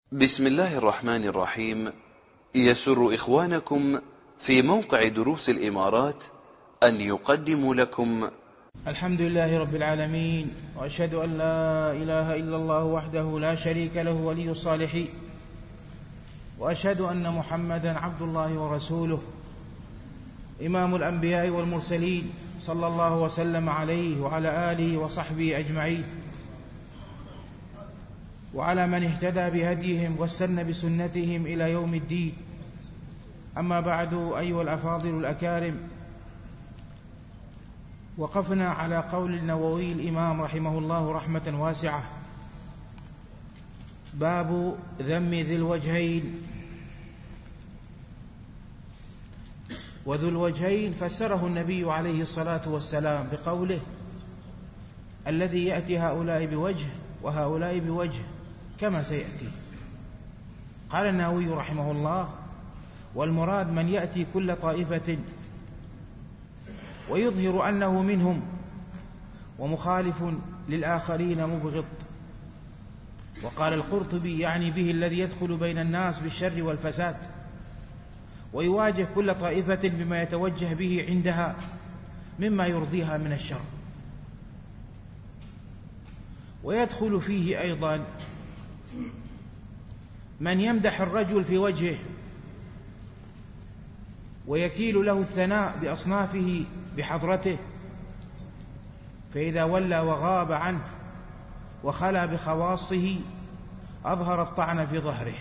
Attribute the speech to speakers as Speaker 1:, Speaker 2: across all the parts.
Speaker 1: بسم الله الرحمن الرحيم. يسر إخوانكم في موقع دروس الإمارات أن يقدموا لكم
Speaker 2: الحمد لله رب العالمين، وأشهد أن لا إله إلا الله وحده لا شريك له ولي الصالحين، وأشهد أن محمدا عبد الله ورسوله إمام الأنبياء والمرسلين، صلى الله وسلم عليه وعلى آله وصحبه أجمعين، وعلى من اهتدى بهديهم واستنى بسنتهم إلى يوم الدين. أما بعد، أيها الأفاضل الأكارم، وقفنا على قول النووي الإمام رحمه الله رحمة واسعة: باب ذم ذي الوجهين. وذو الوجهين فسره النبي عليه الصلاة والسلام بقوله: الذي يأتي هؤلاء بوجه وهؤلاء بوجه، كما سيأتي. قال النووي رحمه الله: والمراد من يأتي كل طائفة ويظهر أنه منهم ومخالف للآخرين مبغض. وقال القرطبي: يعني به الذي يدخل بين الناس بالشر والفساد ويواجه كل طائفة بما يتوجه به عندها مما يرضيها من الشر. ويدخل فيه أيضا من يمدح الرجل في وجهه ويكيل له الثناء بأصنافه بحضرته، فإذا ولى وغاب عنه وخلا بخواصه أظهر الطعن في ظهره،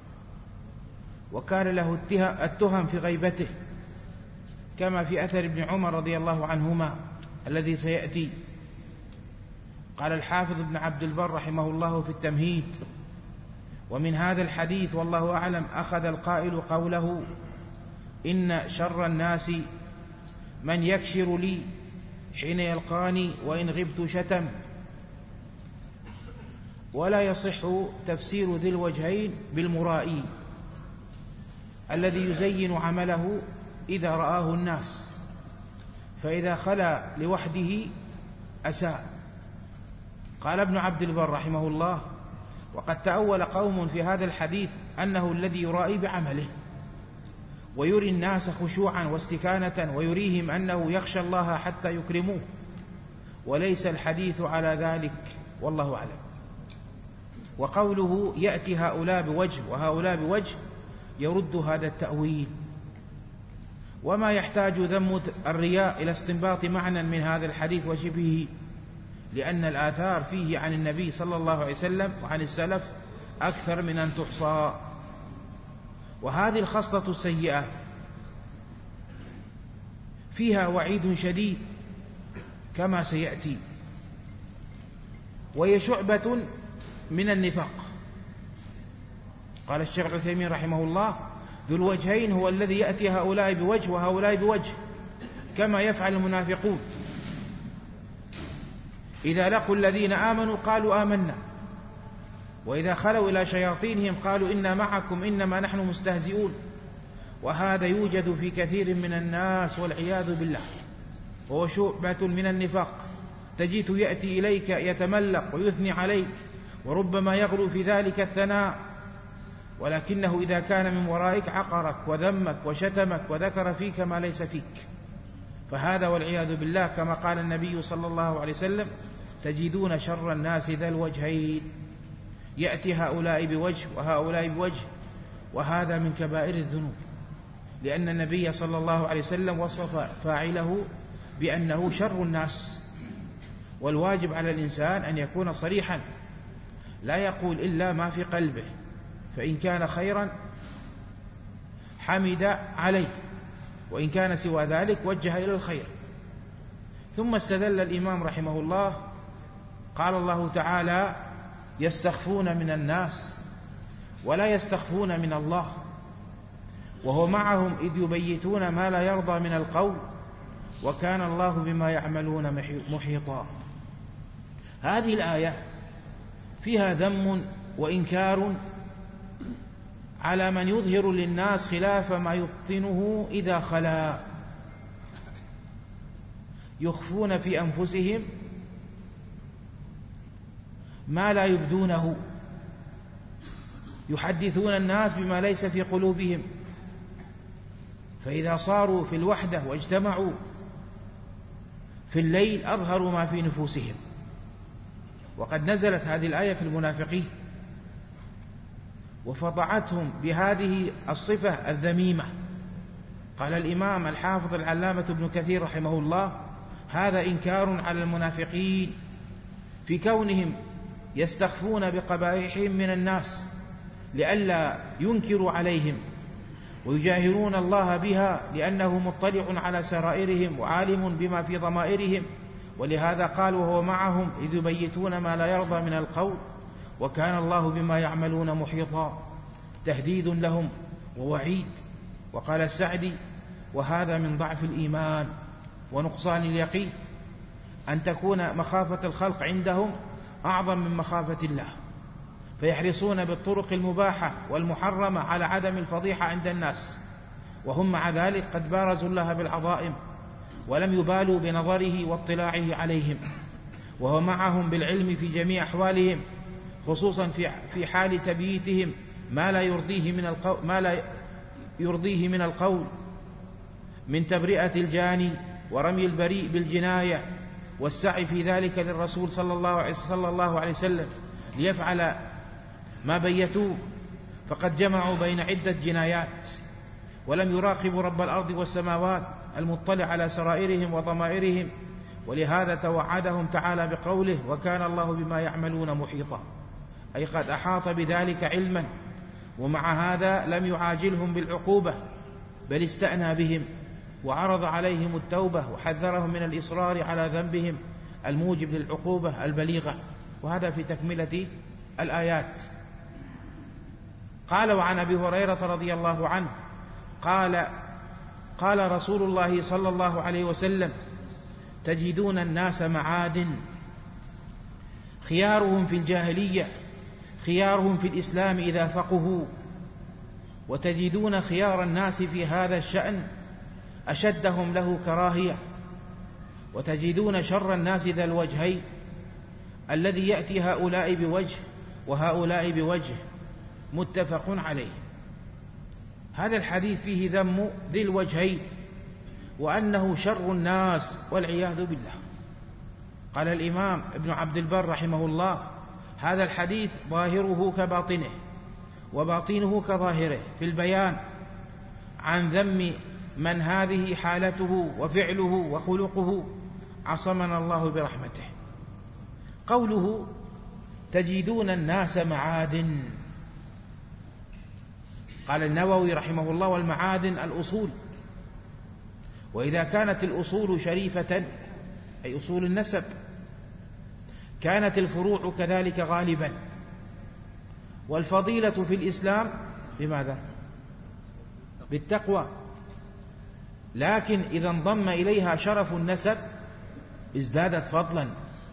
Speaker 2: وكان له التهم في غيبته، كما في أثر ابن عمر رضي الله عنهما الذي سيأتي. قال الحافظ ابن عبد البر رحمه الله في التمهيد: ومن هذا الحديث والله أعلم أخذ القائل قوله: إن شر الناس من يكشر لي حين يلقاني وإن غبت شتم. ولا يصح تفسير ذي الوجهين بالمرائي الذي يزين عمله إذا رآه الناس، فإذا خلا لوحده أساء. قال ابن عبد البر رحمه الله: وقد تأول قوم في هذا الحديث أنه الذي يرائي بعمله ويري الناس خشوعا واستكانة ويريهم أنه يخشى الله حتى يكرموه، وليس الحديث على ذلك، والله أعلم. وقوله يأتي هؤلاء بوجه وهؤلاء بوجه يرد هذا التأويل. وما يحتاج ذم الرياء إلى استنباط معنى من هذا الحديث وشبهه، لأن الآثار فيه عن النبي صلى الله عليه وسلم وعن السلف أكثر من أن تحصى. وهذه الخصلة السيئة فيها وعيد شديد كما سيأتي، وهي شعبة من النفاق. قال الشيخ العثيمين رحمه الله: ذو الوجهين هو الذي يأتي هؤلاء بوجه وهؤلاء بوجه، كما يفعل المنافقون إذا لقوا الذين آمنوا قالوا آمنا، وإذا خلوا إلى شياطينهم قالوا إنا معكم إنما نحن مستهزئون. وهذا يوجد في كثير من الناس والعياذ بالله، وهو شعبة من النفاق. تجد يأتي إليك يتملق ويثني عليك، وربما يغلو في ذلك الثناء، ولكنه إذا كان من ورائك عقرك وذمك وشتمك وذكر فيك ما ليس فيك. فهذا والعياذ بالله كما قال النبي صلى الله عليه وسلم: تجدون شر الناس ذا الوجهين، يأتي هؤلاء بوجه وهؤلاء بوجه. وهذا من كبائر الذنوب، لأن النبي صلى الله عليه وسلم وصف فاعله بأنه شر الناس. والواجب على الإنسان أن يكون صريحا، لا يقول إلا ما في قلبه، فإن كان خيرا حمد عليه، وإن كان سوى ذلك وجه إلى الخير. ثم استدل الإمام رحمه الله: قال الله تعالى: يستخفون من الناس ولا يستخفون من الله، وهو معهم إذ يبيتون ما لا يرضى من القول وكان الله بما يعملون محيطا. هذه الآية فيها ذم وإنكار على من يظهر للناس خلاف ما يبطنه إذا خلا، يخفون في أنفسهم ما لا يبدونه يحدثون الناس بما ليس في قلوبهم، فإذا صاروا في الوحدة واجتمعوا في الليل أظهروا ما في نفوسهم. وقد نزلت هذه الآية في المنافقين وفضعتهم بهذه الصفة الذميمة. قال الإمام الحافظ العلامة ابن كثير رحمه الله: هذا إنكار على المنافقين في كونهم يستخفون بقبائحهم من الناس لئلا ينكروا عليهم، ويجاهرون الله بها لأنه مطلع على سرائرهم وعالم بما في ضمائرهم. ولهذا قال: وهو معهم إذ يبيتون ما لا يرضى من القول وكان الله بما يعملون محيطا، تهديد لهم ووعيد. وقال السعدي: وهذا من ضعف الإيمان ونقصان اليقين أن تكون مخافة الخلق عندهم أعظم من مخافة الله، فيحرصون بالطرق المباحة والمحرمة على عدم الفضيحة عند الناس، وهم مع ذلك قد بارزوا الله بالعظائم ولم يبالوا بنظره واطلاعه عليهم، وهو معهم بالعلم في جميع أحوالهم، خصوصا في حال تبييتهم ما لا يرضيه من القول من تبرئة الجاني ورمي البريء بالجناية، والسعي في ذلك للرسول صلى الله عليه وسلم ليفعل ما بيتوه، فقد جمعوا بين عدة جنايات ولم يراقبوا رب الأرض والسماوات المطلع على سرائرهم وضمائرهم. ولهذا توعدهم تعالى بقوله: وكان الله بما يعملون محيطا، أي قد أحاط بذلك علما. ومع هذا لم يعاجلهم بالعقوبة، بل استأنى بهم وعرض عليهم التوبة وحذرهم من الإصرار على ذنبهم الموجب للعقوبة البليغة. وهذا في تكملة الآيات. قال: وعن أبي هريرة رضي الله عنه قال رسول الله صلى الله عليه وسلم: تجدون الناس معادن، خيارهم في الجاهلية خيارهم في الإسلام إذا فقهوا، وتجدون خيار الناس في هذا الشأن أشدهم له كراهية، وتجدون شر الناس ذا الوجهين الذي يأتي هؤلاء بوجه وهؤلاء بوجه، متفق عليه. هذا الحديث فيه ذم ذي الوجهين وأنه شر الناس والعياذ بالله. قال الإمام ابن عبد البر رحمه الله: هذا الحديث ظاهره كباطنه وباطنه كظاهره في البيان عن ذم من هذه حالته وفعله وخلقه، عصمنا الله برحمته. قوله: تجدون الناس معادن، قال النووي رحمه الله: والمعادن الأصول، وإذا كانت الأصول شريفة أي أصول النسب كانت الفروع كذلك غالبا. والفضيلة في الإسلام بماذا؟ بالتقوى، لكن إذا انضم إليها شرف النسب ازدادت فضلا.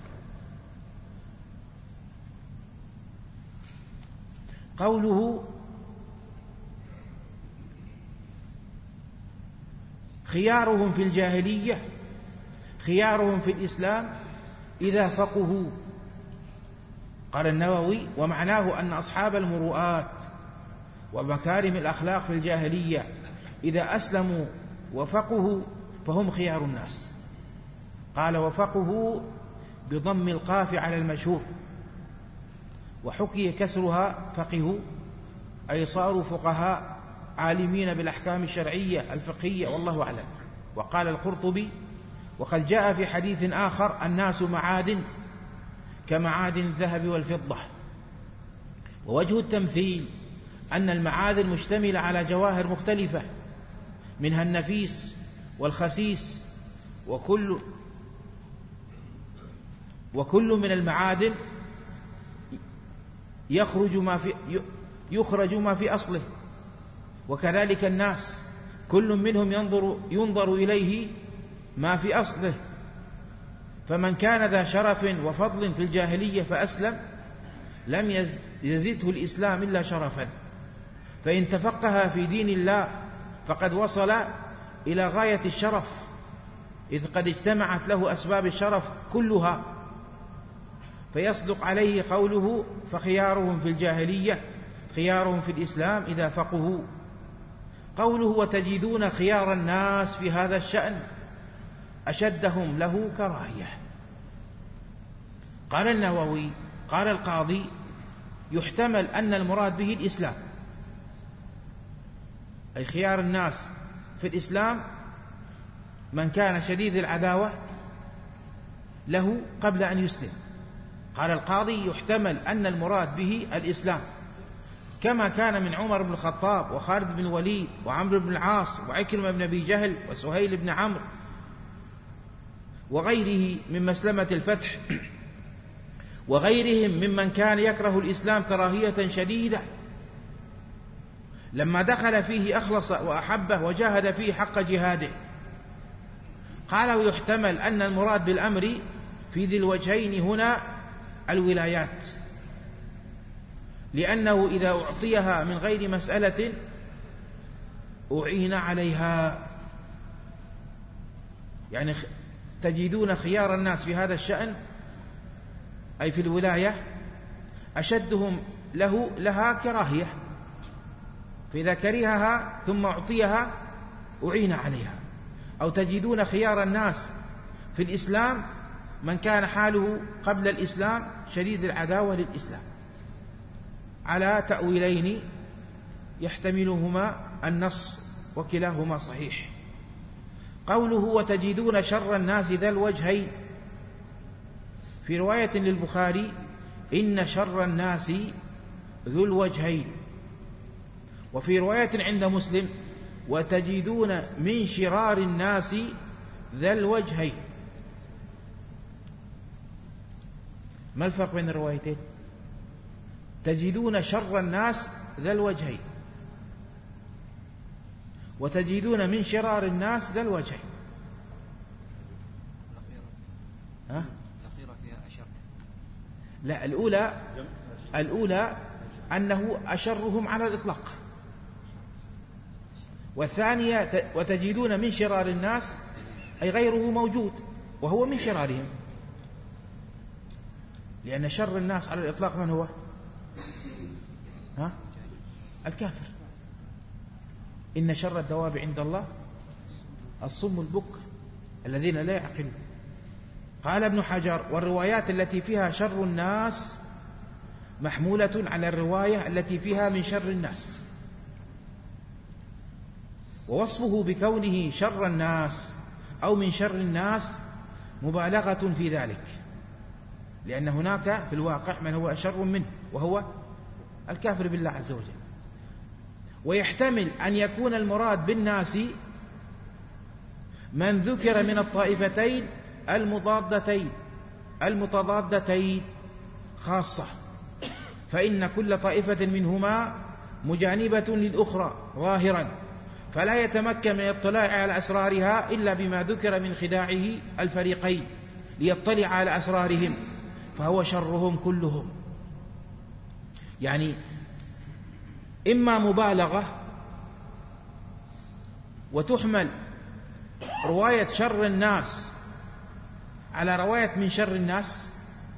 Speaker 2: قوله: خيارهم في الجاهلية خيارهم في الإسلام إذا فقهوا. قال النووي: ومعناه أن أصحاب المروءات ومكارم الأخلاق في الجاهلية إذا أسلموا وفقهوا فهم خيار الناس. قال: وفقهوا بضم القاف على المشهور، وحكي كسرها فقهوا، أي صاروا فقهاء عالمين بالأحكام الشرعية الفقهية، والله أعلم. وقال القرطبي: وقد جاء في حديث آخر: الناس معادن كمعادن الذهب والفضة. ووجه التمثيل أن المعادن مشتملة على جواهر مختلفة، منها النفيس والخسيس، وكل من المعادن يخرج ما في أصله. وكذلك الناس كل منهم ينظر إليه ما في أصله، فمن كان ذا شرف وفضل في الجاهلية فأسلم لم يزده الإسلام إلا شرفا، فإن تفقه في دين الله فقد وصل إلى غاية الشرف، إذ قد اجتمعت له أسباب الشرف كلها، فيصدق عليه قوله: فخيارهم في الجاهلية خيارهم في الإسلام إذا فقهوا. قوله وتجدون خيار الناس في هذا الشأن أشدهم له كراهية. قال النووي قال القاضي يحتمل أن المراد به الإسلام، أي خيار الناس في الإسلام من كان شديد العداوة له قبل أن يسلم. قال القاضي يحتمل أن المراد به الإسلام، كما كان من عمر بن الخطاب وخالد بن الوليد وعمرو بن العاص وعكرمة بن أبي جهل وسهيل بن عمرو وغيره من مسلمة الفتح وغيرهم ممن كان يكره الإسلام كراهية شديدة، لما دخل فيه أخلص وأحبه وجاهد فيه حق جهاده. قال ويحتمل أن المراد بالأمر في ذي الوجهين هنا الولايات، لأنه إذا أعطيها من غير مسألة أعين عليها، يعني تجدون خيار الناس في هذا الشأن أي في الولاية أشدهم لها كراهية، فإذا كرهها ثم أعطيها أعين عليها. أو تجدون خيار الناس في الإسلام من كان حاله قبل الإسلام شديد العداوة للإسلام، على تأويلين يحتملهما النص وكلاهما صحيح. قوله وتجدون شر الناس ذا الوجهين، في رواية للبخاري إن شر الناس ذو الوجهين، وفي رواية عند مسلم وتجدون من شرار الناس ذا الوجهين. ما الفرق بين الروايتين؟ تجدون شر الناس ذا الوجهين وتجدون من شرار الناس ذا الوجهين.
Speaker 3: الأخيرة فيها أشر.
Speaker 2: لا، الأولى أنه أشرهم على الإطلاق، والثانية وتجدون من شرار الناس أي غيره موجود وهو من شرارهم، لأن شر الناس على الإطلاق من هو؟ الكافر. إن شر الدواب عند الله الصم البكر الذين لا يعقلون. قال ابن حجر والروايات التي فيها شر الناس محمولة على الرواية التي فيها من شر الناس، ووصفه بكونه شر الناس أو من شر الناس مبالغة في ذلك، لأن هناك في الواقع من هو أشر منه وهو الكافر بالله عز وجل. ويحتمل أن يكون المراد بالناس من ذكر من الطائفتين المتضادتين خاصة، فإن كل طائفة منهما مجانبة للأخرى ظاهرا، فلا يتمكن من الاطلاع على أسرارها إلا بما ذكر من خداعه الفريقين ليطلع على أسرارهم، فهو شرهم كلهم. يعني إما مبالغة وتحمل رواية شر الناس على رواية من شر الناس،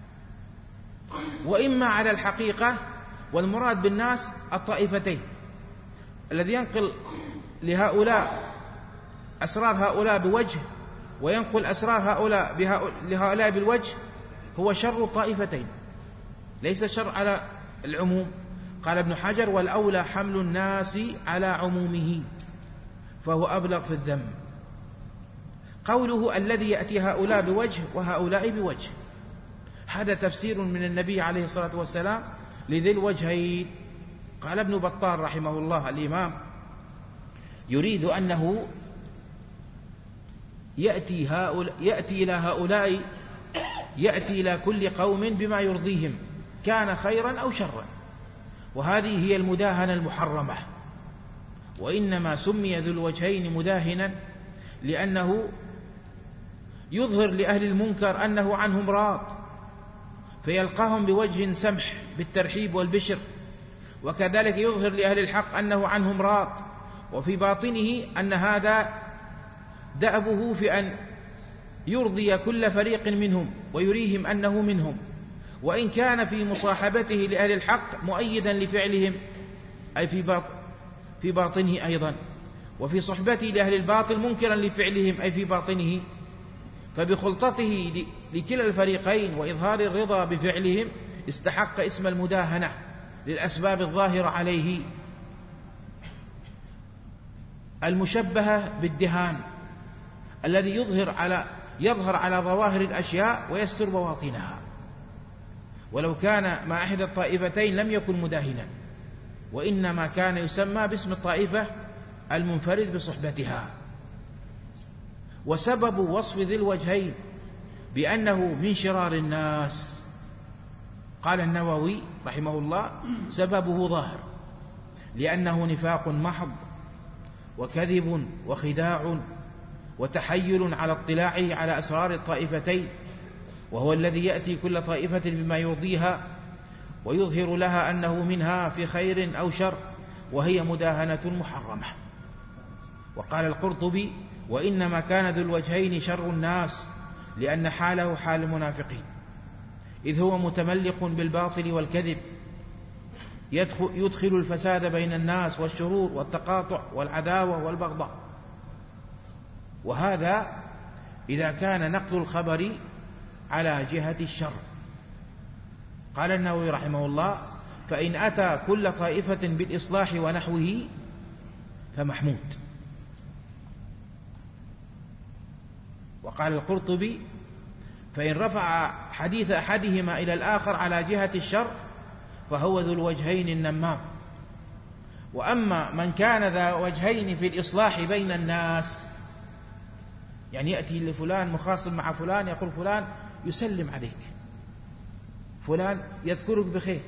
Speaker 2: وإما على الحقيقة والمراد بالناس الطائفتين، الذي ينقل لهؤلاء أسرار هؤلاء بوجه وينقل أسرار هؤلاء لهؤلاء بالوجه هو شر الطائفتين، ليس شر على العموم. قال ابن حجر والأولى حمل الناس على عمومه فهو أبلغ في الذم. قوله الذي يأتي هؤلاء بوجه وهؤلاء بوجه، هذا تفسير من النبي عليه الصلاة والسلام لذي الوجهين. قال ابن بطال رحمه الله الإمام يريد أنه يأتي إلى هؤلاء، يأتي إلى كل قوم بما يرضيهم كان خيرا أو شرا، وهذه هي المداهنة المحرمة. وإنما سمي ذو الوجهين مداهنا لأنه يظهر لأهل المنكر أنه عنهم راض، فيلقاهم بوجه سمح بالترحيب والبشر، وكذلك يظهر لأهل الحق أنه عنهم راض، وفي باطنه أن هذا دأبه في أن يرضي كل فريق منهم ويريهم أنه منهم، وإن كان في مصاحبته لأهل الحق مؤيدا لفعلهم أي في باطنه أيضا، وفي صحبته لأهل الباطل منكرا لفعلهم أي في باطنه، فبخلطته لكلا الفريقين وإظهار الرضا بفعلهم استحق اسم المداهنة للأسباب الظاهرة عليه المشبهة بالدهان الذي يظهر على ظواهر الأشياء ويستر بواطنها. ولو كان مع إحدى الطائفتين لم يكن مداهنا، وإنما كان يسمى باسم الطائفة المنفرد بصحبتها. وسبب وصف ذي الوجهين بأنه من شرار الناس، قال النووي رحمه الله: سببه ظاهر، لأنه نفاق محض وكذب وخداع وتحيل على اطلاعه على أسرار الطائفتين، وهو الذي يأتي كل طائفة بما يرضيها ويظهر لها أنه منها في خير أو شر، وهي مداهنة محرمة. وقال القرطبي: وإنما كان ذو الوجهين شر الناس، لأن حاله حال المنافقين، إذ هو متملق بالباطل والكذب، يدخل الفساد بين الناس والشرور والتقاطع والعداوة والبغضاء. وهذا إذا كان نقل الخبر على جهة الشر. قال النووي رحمه الله: فإن أتى كل طائفة بالإصلاح ونحوه فمحمود. وقال القرطبي: فإن رفع حديث أحدهما إلى الآخر على جهة الشر فهو ذو الوجهين النمام. وأما من كان ذا وجهين في الإصلاح بين الناس، يعني يأتي لفلان مخاصم مع فلان، يقول فلان يسلم عليك، فلان يذكرك بخير،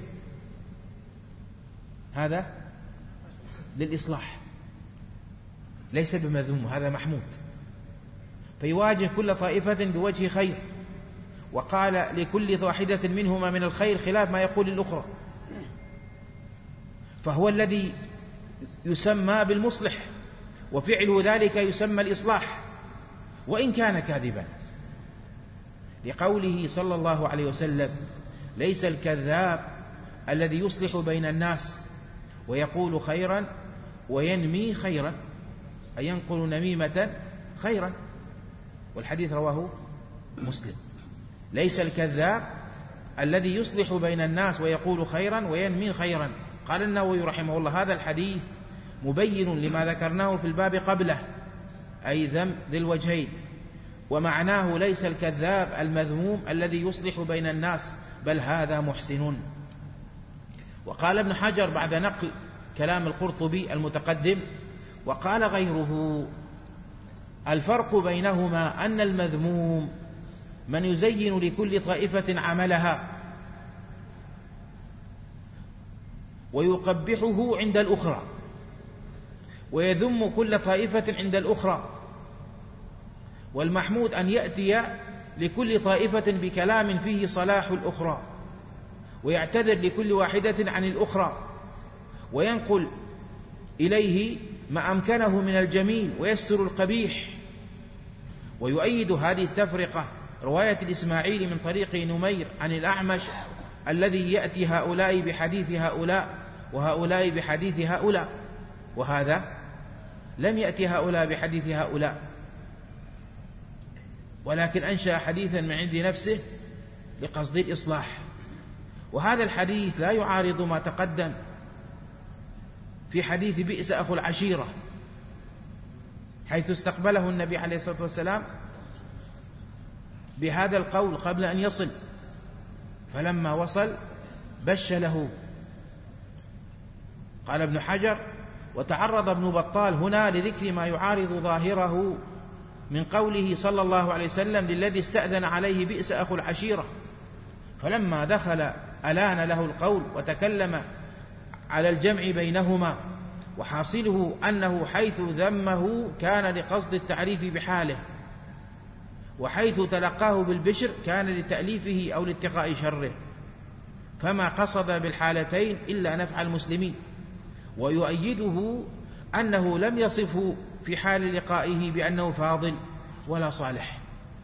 Speaker 2: هذا للإصلاح ليس بمذموم، هذا محمود. فيواجه كل طائفة بوجه خير، وقال لكل واحدة منهما من الخير خلاف ما يقول الأخرى، فهو الذي يسمى بالمصلح، وفعل ذلك يسمى الإصلاح وإن كان كاذبا، لقوله صلى الله عليه وسلم: ليس الكذاب الذي يصلح بين الناس ويقول خيرا وينمي خيرا، أي ينقل نميمة خيرا. والحديث رواه مسلم: ليس الكذاب الذي يصلح بين الناس ويقول خيرا وينمي خيرا. قال النووي رحمه الله: هذا الحديث مبين لما ذكرناه في الباب قبله، أي ذم ذي الوجهين، ومعناه ليس الكذاب المذموم الذي يصلح بين الناس، بل هذا محسن. وقال ابن حجر بعد نقل كلام القرطبي المتقدم: وقال غيره: الفرق بينهما أن المذموم من يزين لكل طائفة عملها ويقبحه عند الأخرى، ويذم كل طائفة عند الأخرى. والمحمود أن يأتي لكل طائفة بكلام فيه صلاح الأخرى، ويعتذر لكل واحدة عن الأخرى، وينقل إليه ما أمكنه من الجميل ويستر القبيح. ويؤيد هذه التفرقة رواية الإسماعيلي من طريق نمير عن الأعمش الذي يأتي هؤلاء بحديث هؤلاء وهؤلاء بحديث هؤلاء، وهذا لم يأتي هؤلاء بحديث هؤلاء، ولكن أنشأ حديثا من عند نفسه لقصد الإصلاح. وهذا الحديث لا يعارض ما تقدم في حديث بئس أخو العشيرة، حيث استقبله النبي عليه الصلاة والسلام بهذا القول قبل أن يصل، فلما وصل بش له. قال ابن حجر: وتعرض ابن بطال هنا لذكر ما يعارض ظاهره من قوله صلى الله عليه وسلم للذي استأذن عليه بئس أخو العشيرة، فلما دخل ألان له القول وتكلم على الجمع بينهما، وحاصله أنه حيث ذمه كان لقصد التعريف بحاله، وحيث تلقاه بالبشر كان لتأليفه أو لاتقاء شره، فما قصد بالحالتين إلا نفع المسلمين. ويؤيده أنه لم يصفه في حال لقائه بأنه فاضل ولا صالح،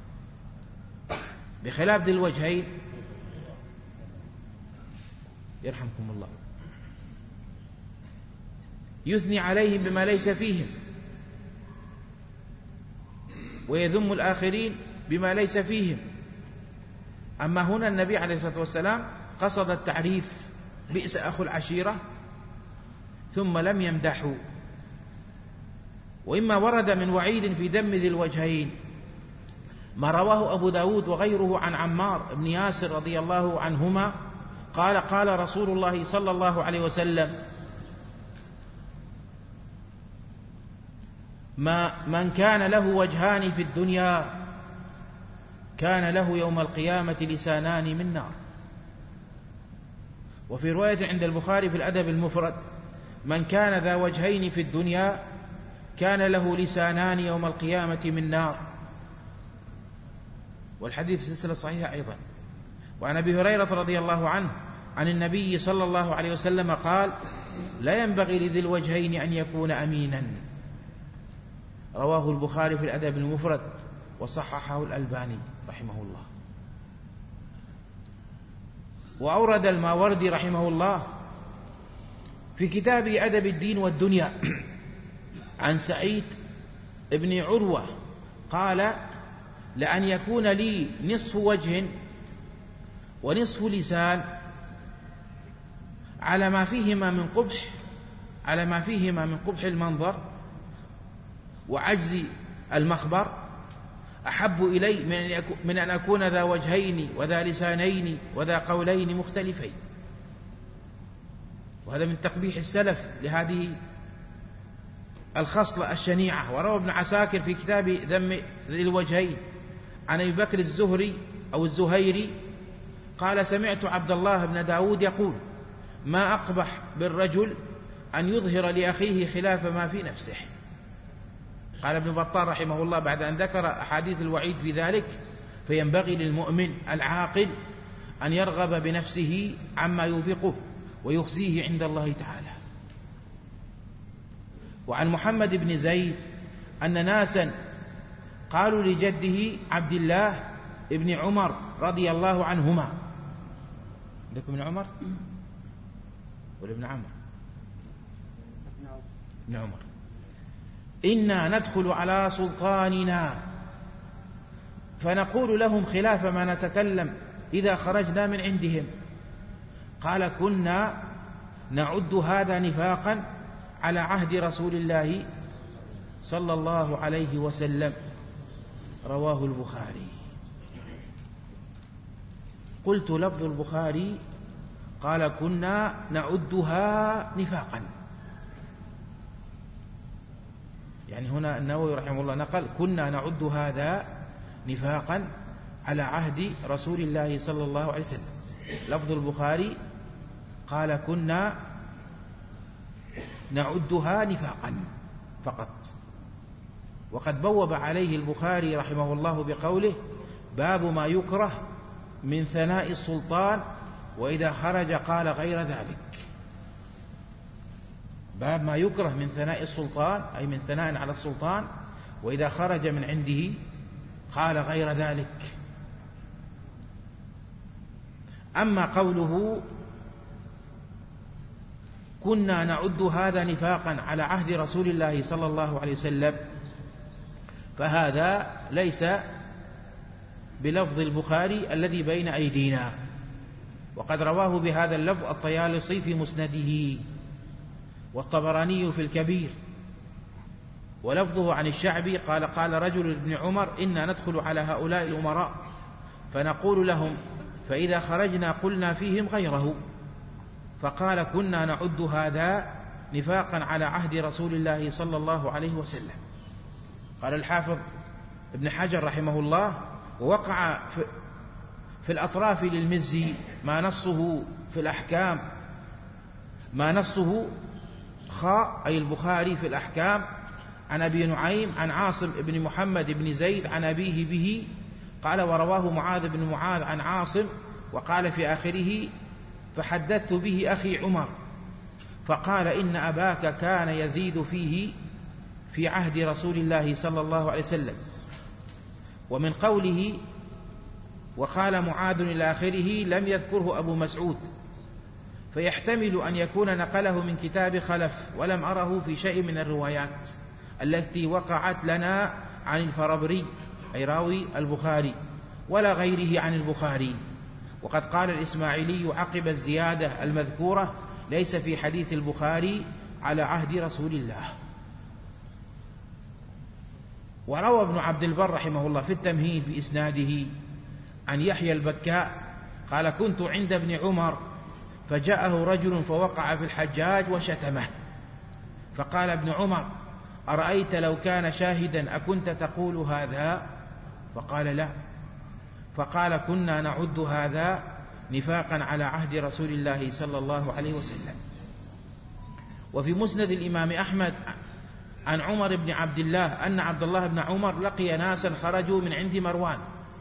Speaker 2: بخلاف ذي الوجهين يرحمكم الله، يثني عليهم بما ليس فيهم، ويذم الآخرين بما ليس فيهم. أما هنا النبي عليه الصلاة والسلام قصد التعريف بئس أخو العشيرة ثم لم يمدحوا. وإما ورد من وعيد في دم ذي الوجهين ما رواه أبو داود وغيره عن عمار بن ياسر رضي الله عنهما قال قال رسول الله صلى الله عليه وسلم: من كان له وجهان في الدنيا كان له يوم القيامة لسانان من نار. وفي رواية عند البخاري في الأدب المفرد: من كان ذا وجهين في الدنيا كان له لسانان يوم القيامة من نار. والحديث سلسلة صحيحة أيضا. وعن أبي هريرة رضي الله عنه عن النبي صلى الله عليه وسلم قال: لا ينبغي لذي الوجهين أن يكون أمينا. رواه البخاري في الأدب المفرد وصححه الألباني رحمه الله. وأورد الماوردي رحمه الله في كتابه أدب الدين والدنيا عن سعيد بن عروة قال: لأن يكون لي نصف وجه ونصف لسان على ما فيهما من قبح المنظر وعجز المخبر أحب إلي من أن أكون ذا وجهين وذا لسانين وذا قولين مختلفين. وهذا من تقبيح السلف لهذه الخصلة الشنيعة. وروى ابن عساكر في كتاب ذم ذي الوجهين عن أبي بكر الزهري أو الزهيري قال: سمعت عبد الله بن داود يقول: ما أقبح بالرجل أن يظهر لأخيه خلاف ما في نفسه. قال ابن بطال رحمه الله بعد أن ذكر أحاديث الوعيد في ذلك: فينبغي للمؤمن العاقل أن يرغب بنفسه عما يوبقه ويخزيه عند الله تعالى. وعن محمد بن زيد أن ناسا قالوا لجده عبد الله ابن عمر رضي الله عنهما: عندكم ابن عمر ولا ابن عمر؟ ابن عمر: إنا ندخل على سلطاننا فنقول لهم خلاف ما نتكلم إذا خرجنا من عندهم. قال: كنا نعد هذا نفاقا على عهد رسول الله صلى الله عليه وسلم. رواه البخاري. قلت: لفظ البخاري قال: كنا نعدها نفاقا. يعني هنا النووي رحمه الله نقل: كنا نعد هذا نفاقا على عهد رسول الله صلى الله عليه وسلم. لفظ البخاري قال: كنا نعدها نفاقا فقط. وقد بوب عليه البخاري رحمه الله بقوله: باب ما يكره من ثناء السلطان وإذا خرج قال غير ذلك. باب ما يكره من ثناء السلطان أي من ثناء على السلطان، وإذا خرج من عنده قال غير ذلك. أما قوله كنا نعد هذا نفاقا على عهد رسول الله صلى الله عليه وسلم فهذا ليس بلفظ البخاري الذي بين أيدينا. وقد رواه بهذا اللفظ الطيالسي في مسنده والطبراني في الكبير. ولفظه عن الشعبي قال: قال رجل لابن عمر: إنا ندخل على هؤلاء الأمراء فنقول لهم فإذا خرجنا قلنا فيهم غيره. فقال: كنا نعد هذا نفاقا على عهد رسول الله صلى الله عليه وسلم. قال الحافظ ابن حجر رحمه الله: ووقع في الأطراف للمزي ما نصه في الأحكام، ما نصه خاء أي البخاري في الأحكام عن أبي نعيم عن عاصم بن محمد بن زيد عن أبيه به قال: ورواه معاذ بن معاذ عن عاصم وقال في آخره: فحدثت به أخي عمر فقال: إن أباك كان يزيد فيه في عهد رسول الله صلى الله عليه وسلم. ومن قوله وقال معاذ إلى آخره لم يذكره أبو مسعود، فيحتمل أن يكون نقله من كتاب خلف، ولم أره في شيء من الروايات التي وقعت لنا عن الفربري أي راوي البخاري ولا غيره عن البخاري. وقد قال الإسماعيلي عقب الزيادة المذكورة: ليس في حديث البخاري على عهد رسول الله. وروى ابن عبد البر رحمه الله في التمهيد بإسناده عن يحيى البكاء قال: كنت عند ابن عمر فجاءه رجل فوقع في الحجاج وشتمه، فقال ابن عمر: أرأيت لو كان شاهدا أكنت تقول هذا؟ فقال: لا. فقال: كنا نعد هذا نفاقا على عهد رسول الله صلى الله عليه وسلم. وفي مسند الإمام أحمد عن عمر بن عبد الله أن عبد الله بن عمر لقي ناسا خرجوا من عند مروان،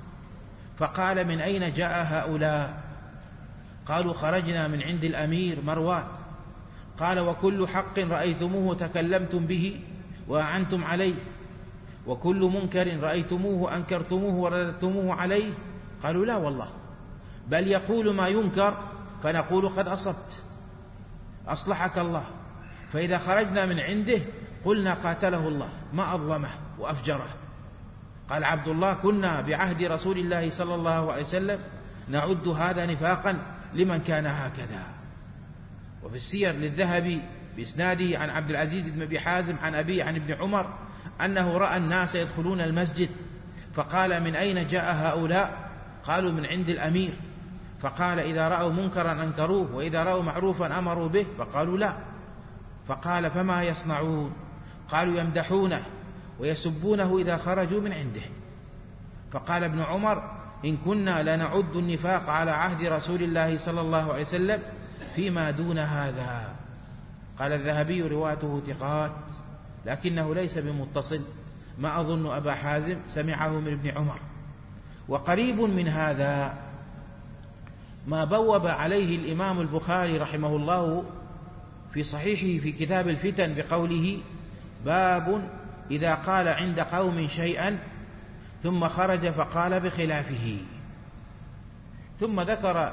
Speaker 2: فقال: من أين جاء هؤلاء؟ قالوا: خرجنا من عند الأمير مروان. قال: وكل حق رأيتموه تكلمتم به وأعنتم عليه، وكل منكر رأيتموه أنكرتموه ورددتموه عليه؟ قالوا: لا والله، بل يقول ما ينكر فنقول قد أصبت أصلحك الله، فإذا خرجنا من عنده قلنا قاتله الله ما أظلمه وأفجره. قال عبد الله: كنا بعهد رسول الله صلى الله عليه وسلم نعد هذا نفاقا لمن كان هكذا. وفي السير للذهبي بإسناده عن عبد العزيز بن أبي حازم عن أبي عن ابن عمر أنه رأى الناس يدخلون المسجد فقال: من أين جاء هؤلاء؟ قالوا: من عند الأمير. فقال: إذا رأوا منكرا أنكروه، وإذا رأوا معروفا أمروا به؟ فقالوا: لا. فقال: فما يصنعون؟ قالوا: يمدحونه ويسبونه إذا خرجوا من عنده. فقال ابن عمر: إن كنا لنعد النفاق على عهد رسول الله صلى الله عليه وسلم فيما دون هذا. قال الذهبي: رواته ثقات لكنه ليس بمتصل، ما أظن أبا حازم سمعه من ابن عمر. وقريب من هذا ما بوب عليه الإمام البخاري رحمه الله في صحيحه في كتاب الفتن بقوله: باب إذا قال عند قوم شيئا ثم خرج فقال بخلافه. ثم ذكر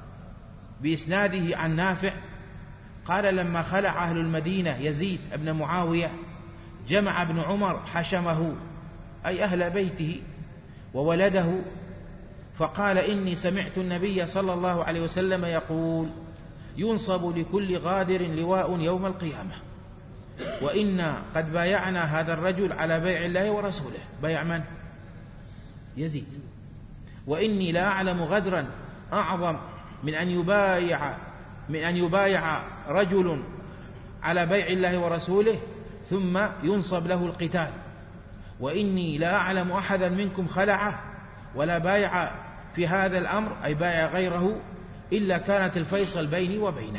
Speaker 2: بإسناده عن نافع قال: لما خلع أهل المدينة يزيد بن معاوية جمع ابن عمر حشمه أي أهل بيته وولده، فقال: إني سمعت النبي صلى الله عليه وسلم يقول: ينصب لكل غادر لواء يوم القيامة، وإنا قد بايعنا هذا الرجل على بيع الله ورسوله. بيع من؟ يزيد. وإني لا أعلم غدرا أعظم من أن يبايع رجل على بيع الله ورسوله ثم ينصب له القتال، وإني لا أعلم أحدا منكم خلعه ولا بايع في هذا الأمر أي بايع غيره إلا كانت الفيصل بيني وبينه.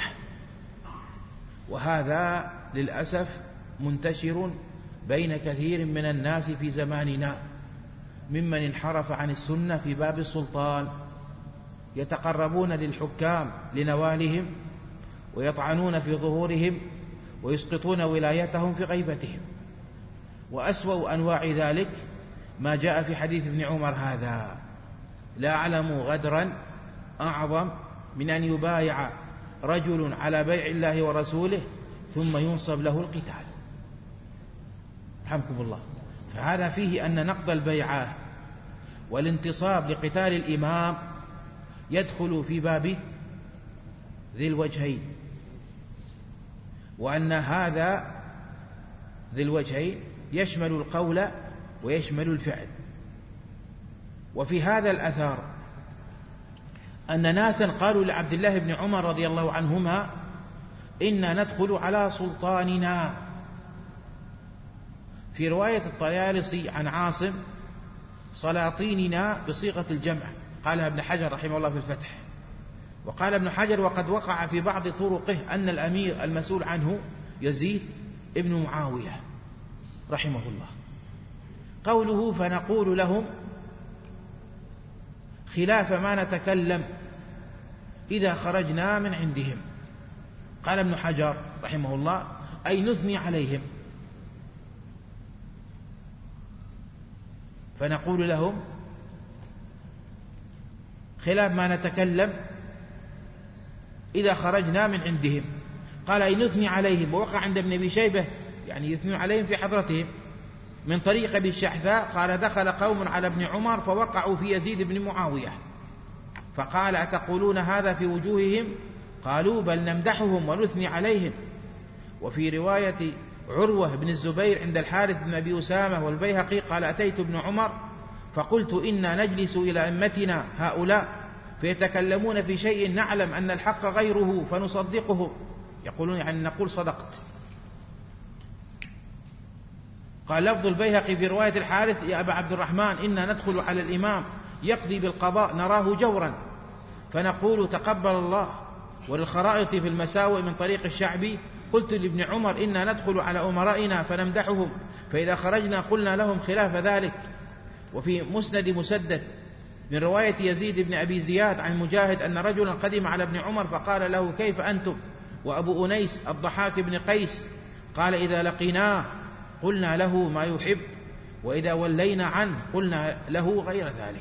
Speaker 2: وهذا للأسف منتشر بين كثير من الناس في زماننا ممن انحرف عن السنة في باب السلطان، يتقربون للحكام لنوالهم ويطعنون في ظهورهم ويسقطون ولايتهم في غيبتهم. وأسوأ أنواع ذلك ما جاء في حديث ابن عمر هذا: لا أعلم غدرا أعظم من أن يبايع رجل على بيع الله ورسوله ثم ينصب له القتال. رحمكم الله. فهذا فيه أن نقض البيعة والانتصاب لقتال الإمام يدخل في باب ذي الوجهين، وأن هذا ذي الوجهين يشمل القول ويشمل الفعل. وفي هذا الأثر أن ناسا قالوا لعبد الله بن عمر رضي الله عنهما: إنا ندخل على سلطاننا. في رواية الطيالسي عن عاصم: سلاطيننا بصيغة الجمع، قالها ابن حجر رحمه الله في الفتح. وقال ابن حجر: وقد وقع في بعض طرقه أن الأمير المسؤول عنه يزيد ابن معاوية رحمه الله. قوله: فنقول لهم خلاف ما نتكلم إذا خرجنا من عندهم. قال ابن حجر رحمه الله: أي نثني عليهم. فنقول لهم خلاف ما نتكلم إذا خرجنا من عندهم. قال أي نثني عليهم. ووقع عند ابن أبي شيبة يعني يثني عليهم في حضرتهم من طريق أبي الشحذاء قال دخل قوم على ابن عمر فوقعوا في يزيد بن معاوية فقال أتقولون هذا في وجوههم؟ قالوا بل نمدحهم ونثني عليهم. وفي رواية عروة بن الزبير عند الحارث بن أبي أسامة والبيهقي قال أتيت ابن عمر فقلت إنا نجلس إلى أئمتنا هؤلاء فيتكلمون في شيء نعلم أن الحق غيره فنصدقه، يقولون يعني نقول صدقت. قال لفظ البيهقي في رواية الحارث يا أبا عبد الرحمن إنا ندخل على الإمام يقضي بالقضاء نراه جورا فنقول تقبل الله. وللخرائط في المساوئ من طريق الشعبي قلت لابن عمر إنا ندخل على أمرائنا فنمدحهم فإذا خرجنا قلنا لهم خلاف ذلك. وفي مسند مسدد من رواية يزيد بن أبي زياد عن مجاهد أن رجلا قدم على ابن عمر فقال له كيف أنتم؟ وأبو أنيس الضحاك بن قيس قال إذا لقيناه قلنا له ما يحب وإذا ولينا عنه قلنا له غير ذلك.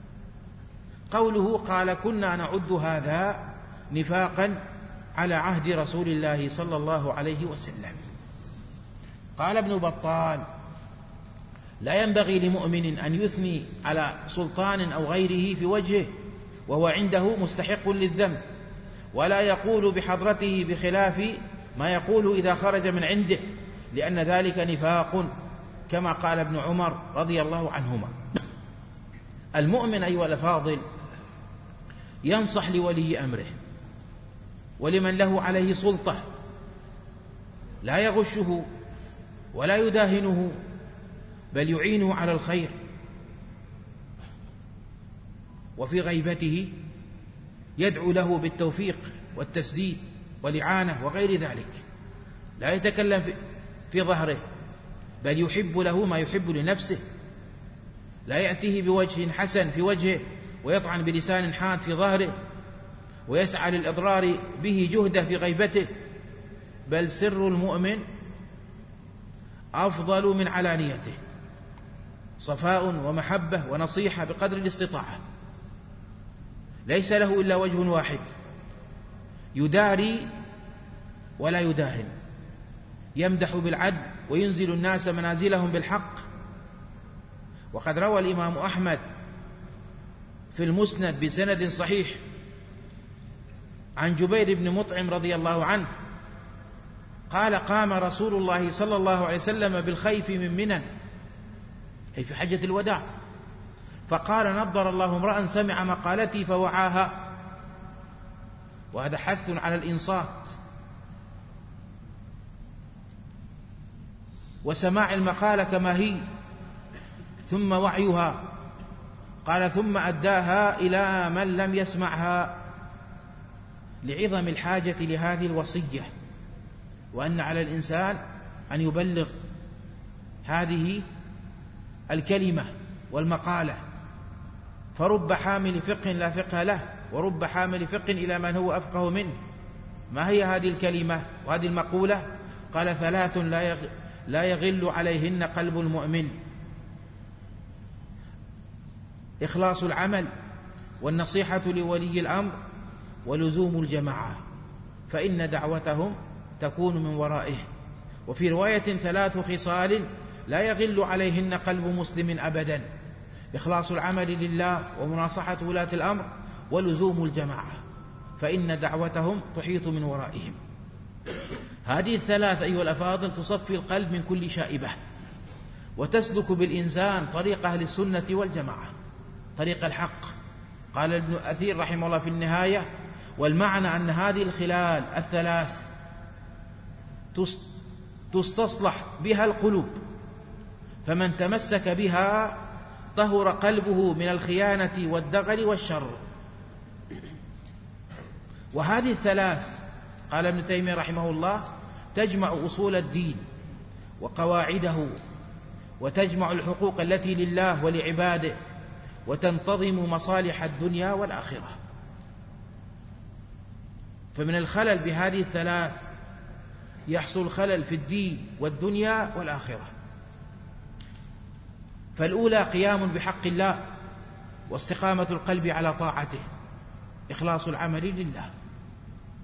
Speaker 2: قوله قال كنا نعد هذا نفاقا على عهد رسول الله صلى الله عليه وسلم. قال ابن بطال لا ينبغي لمؤمن أن يثني على سلطان أو غيره في وجهه وهو عنده مستحق للذم ولا يقول بحضرته بخلاف ما يقول إذا خرج من عنده لأن ذلك نفاق كما قال ابن عمر رضي الله عنهما. المؤمن أيها الأفاضل ينصح لولي أمره ولمن له عليه سلطة لا يغشه ولا يداهنه بل يعينه على الخير وفي غيبته يدعو له بالتوفيق والتسديد والإعانة وغير ذلك. لا يتكلم في ظهره بل يحب له ما يحب لنفسه. لا يأتيه بوجه حسن في وجهه ويطعن بلسان حاد في ظهره ويسعى للإضرار به جهده في غيبته، بل سر المؤمن أفضل من علانيته، صفاء ومحبة ونصيحة بقدر الاستطاعة. ليس له إلا وجه واحد يداري ولا يداهن، يمدح بالعدل وينزل الناس منازلهم بالحق. وقد روى الإمام أحمد في المسند بسند صحيح عن جبير بن مطعم رضي الله عنه قال قام رسول الله صلى الله عليه وسلم بالخيف من منى أي في حجة الوداع فقال نضر الله امرأ سمع مقالتي فوعاها. وهذا حث على الإنصات وسماع المقالة كما هي ثم وعيها. قال ثم أداها إلى من لم يسمعها لعظم الحاجة لهذه الوصية وأن على الإنسان أن يبلغ هذه الكلمة والمقالة. فرب حامل فقه لا فقه له ورب حامل فقه إلى من هو أفقه منه. ما هي هذه الكلمة وهذه المقولة؟ قال ثلاث لا يغل عليهن قلب المؤمن: إخلاص العمل والنصيحة لولي الأمر ولزوم الجماعة فإن دعوتهم تكون من ورائه. وفي رواية ثلاث خصال لا يغل عليهن قلب مسلم أبدا: إخلاص العمل لله ومناصحة ولاة الأمر ولزوم الجماعة فإن دعوتهم تحيط من ورائهم. هذه الثلاث أيها الأفاضل تصفي القلب من كل شائبة وتسلك بالإنسان طريق أهل السنة والجماعة، طريق الحق. قال ابن أثير رحمه الله في النهاية: والمعنى أن هذه الخلال الثلاث تستصلح بها القلوب، فمن تمسك بها طهر قلبه من الخيانة والدغل والشر. وهذه الثلاث قال ابن تيمية رحمه الله تجمع أصول الدين وقواعده وتجمع الحقوق التي لله ولعباده وتنتظم مصالح الدنيا والآخرة. فمن الخلل بهذه الثلاث يحصل خلل في الدين والدنيا والآخرة. فالأولى قيام بحق الله واستقامة القلب على طاعته، إخلاص العمل لله.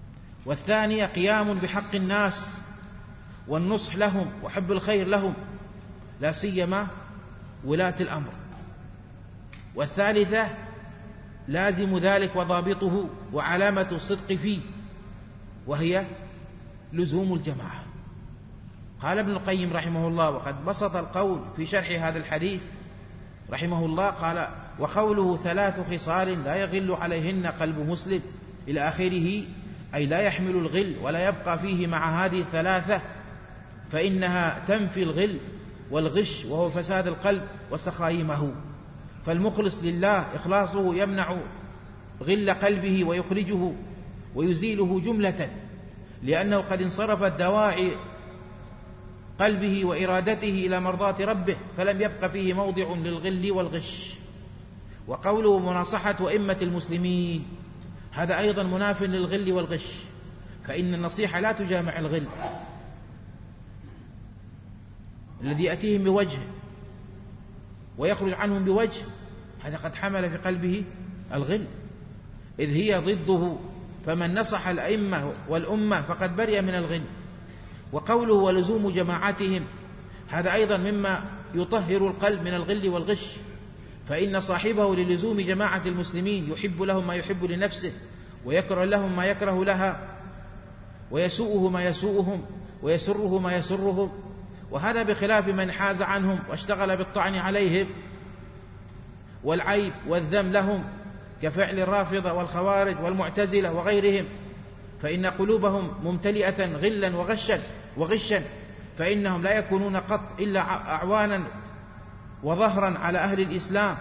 Speaker 2: والثانية قيام بحق الناس والنصح لهم وحب الخير لهم لا سيما ولاة الأمر. والثالثة لازم ذلك وضابطه وعلامة الصدق فيه، وهي لزوم الجماعة. قال ابن القيم رحمه الله، وقد بسط القول في شرح هذا الحديث رحمه الله، قال: وقوله 3 خصال لا يغل عليهن قلب مسلم إلى آخره، أي لا يحمل الغل ولا يبقى فيه مع هذه 3، فإنها تنفي الغل والغش، وهو فساد القلب وسخايمه. فالمخلص لله إخلاصه يمنع غل قلبه ويخرجه ويزيله جملة، لأنه قد انصرفت دواعي قلبه وإرادته إلى مرضاة ربه، فلم يبق فيه موضع للغل والغش. وقوله مناصحة أئمة المسلمين، هذا أيضا مناف للغل والغش، فإن النصيحة لا تجامع الغل الذي يأتيهم بوجه ويخرج عنهم بوجه، هذا قد حمل في قلبه الغل، إذ هي ضده، فمن نصح الأئمة والأمة فقد برئ من الغل. وقوله ولزوم جماعتهم، هذا أيضا مما يطهر القلب من الغل والغش، فإن صاحبه للزوم جماعة المسلمين يحب لهم ما يحب لنفسه، ويكره لهم ما يكره لها، ويسوءه ما يسوءهم، ويسره ما يسرهم. وهذا بخلاف من حاز عنهم واشتغل بالطعن عليهم والعيب والذم لهم، كفعل الرافضة والخوارج والمعتزلة وغيرهم، فإن قلوبهم ممتلئة غلا وغشا، فإنهم لا يكونون قط إلا أعوانا وظهرا على أهل الإسلام،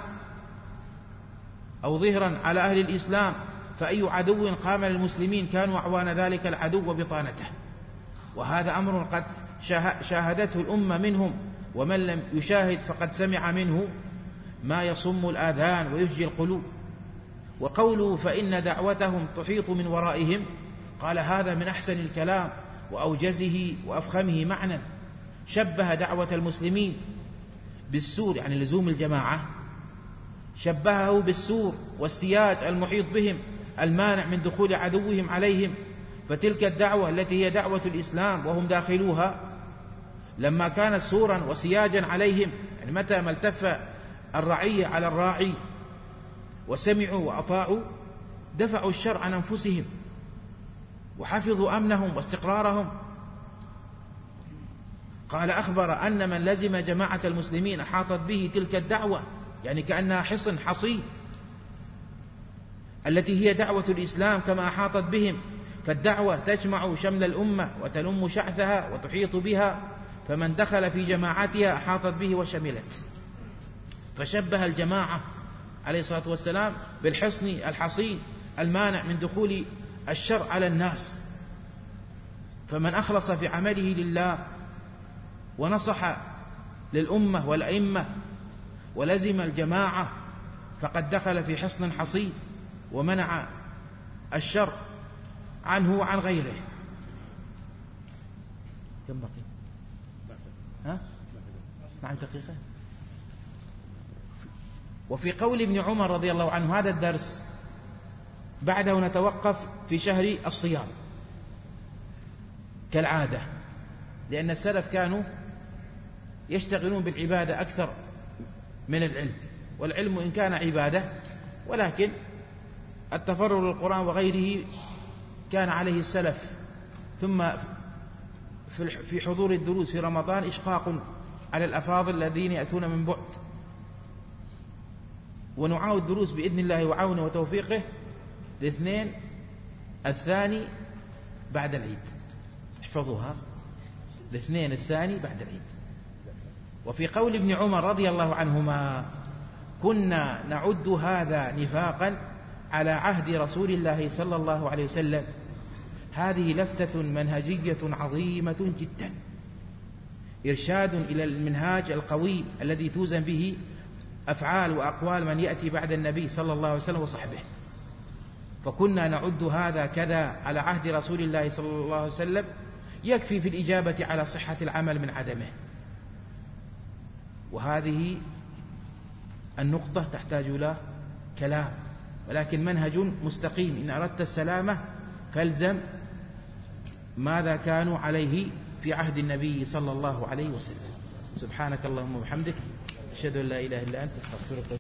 Speaker 2: أو ظهرا على أهل الإسلام، فأي عدو قام للمسلمين كانوا أعوان ذلك العدو وبطانته. وهذا أمر قد شاهدته الأمة منهم، ومن لم يشاهد فقد سمع منه ما يصم الآذان ويشجي القلوب. وقوله فإن دعوتهم تحيط من ورائهم، قال هذا من أحسن الكلام وأوجزه وأفخمه معنى. شبه دعوة المسلمين بالسور، يعني لزوم الجماعة، شبهه بالسور والسياج المحيط بهم المانع من دخول عدوهم عليهم. فتلك الدعوة التي هي دعوة الإسلام وهم داخلوها، لما كانت سورا وسياجا عليهم، يعني متى ما التف الرعية على الراعي وسمعوا وأطاعوا دفعوا الشر عن أنفسهم وحفظوا أمنهم واستقرارهم. قال أخبر أن من لزم جماعة المسلمين أحاطت به تلك الدعوة، يعني كأنها حصن حصين التي هي دعوة الإسلام كما أحاطت بهم. فالدعوة تجمع شمل الأمة وتلم شعثها وتحيط بها، فمن دخل في جماعتها أحاطت به وشملت. فشبه الجماعة عليه الصلاة والسلام بالحصن الحصين المانع من دخول الشر على الناس. فمن أخلص في عمله لله ونصح للأمة والأئمة ولزم الجماعة فقد دخل في حصن حصين ومنع الشر عنه وعن غيره. كم بقي؟ معي دقيقة. وفي قول ابن عمر رضي الله عنه، هذا الدرس بعده نتوقف في شهر الصيام كالعادة، لأن السلف كانوا يشتغلون بالعبادة أكثر من العلم، والعلم إن كان عبادة، ولكن التفرغ للقرآن وغيره كان عليه السلف. ثم في حضور الدروس في رمضان إشقاق على الأفاضل الذين يأتون من بعد. ونعاود الدروس بإذن الله وعونه وتوفيقه الاثنين الثاني بعد العيد، احفظوها، الاثنين الثاني بعد العيد. وفي قول ابن عمر رضي الله عنهما: كنا نعد هذا نفاقا على عهد رسول الله صلى الله عليه وسلم. هذه لفتة منهجية عظيمة جدا، إرشاد إلى المنهاج القوي الذي توزن به أفعال وأقوال من يأتي بعد النبي صلى الله عليه وسلم وصحبه. فكنا نعد هذا كذا على عهد رسول الله صلى الله عليه وسلم، يكفي في الإجابة على صحة العمل من عدمه. وهذه النقطة تحتاج إلى كلام، ولكن منهج مستقيم. إن أردت السلامة فالزم ماذا كانوا عليه في عهد النبي صلى الله عليه وسلم. سبحانك اللهم وبحمدك، أشهد أن لا إله إلا أنت، أستغفرك.